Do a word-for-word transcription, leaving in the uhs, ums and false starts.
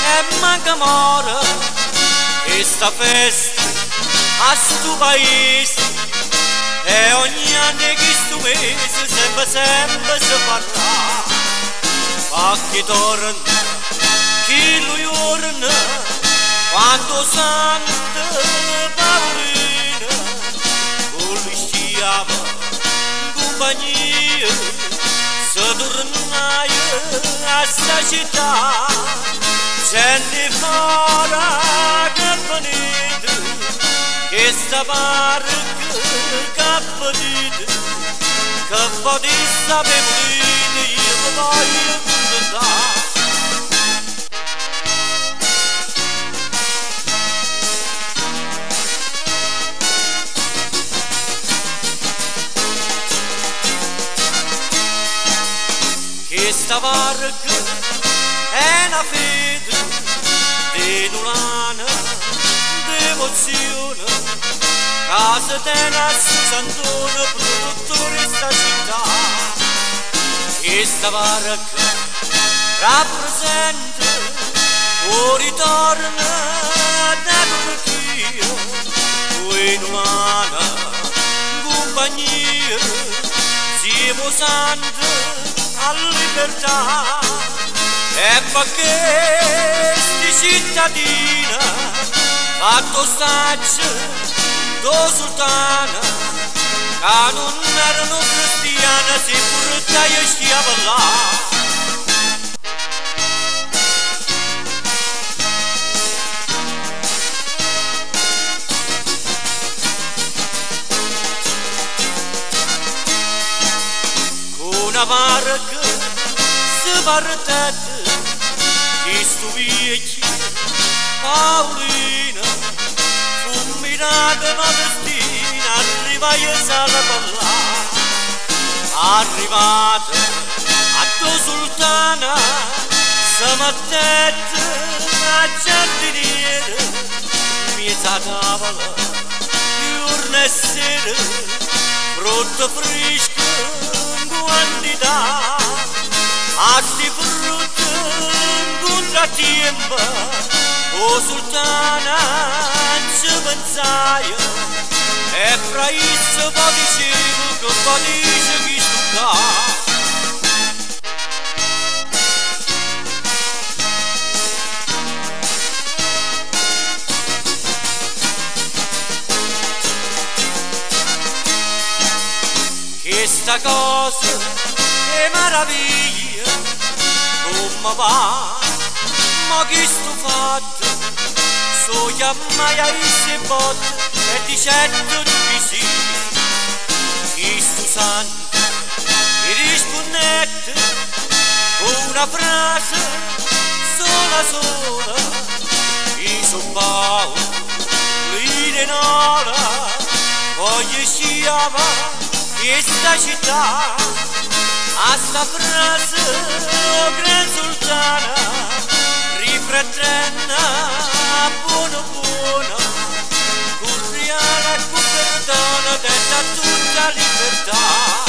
e manca more questa festa a sto paese e ogni anno che sto mese sempre sempre si parla fa chi torna chi lo giorna quando sente paurina con lui stiava in compagnia se tornaia a sta città gente fora che venite che sta barca che venite che potete sapere morire io vi voglio contentare. Questa barca è una fede di un'ana d'emozione casa tena su Sant'Antonio produttore sta città. Questa barca rappresenta un ritorno da Turchia in un'ana compagnia siamo santi a libertà e perché sti cittadina fatto staccio do sultana che non erano cristiana si pure io stiava là. Una barca si partette di sto vecchio Paolina fulminata modestina arrivai a sala parlare arrivata a tua sultana si mettette a giardiniere mezza tavola giorno e sera frutta fresca quantità a sti frutti in contrattempo o sultana ci pensaia e fra isso poi dicevo che poi dice chi stucca. Questa cosa è meraviglia, come va, ma che sto fatto, so chiamai a esse botte e ti certo tu chi sì, chi sto santo, mi rispondette una frase sola sola, chi so Paolo, lì nola, voglio sciava, questa città a sta frase oh gran sultana riflettenna buono buono con reale e con perdono detta tutta libertà.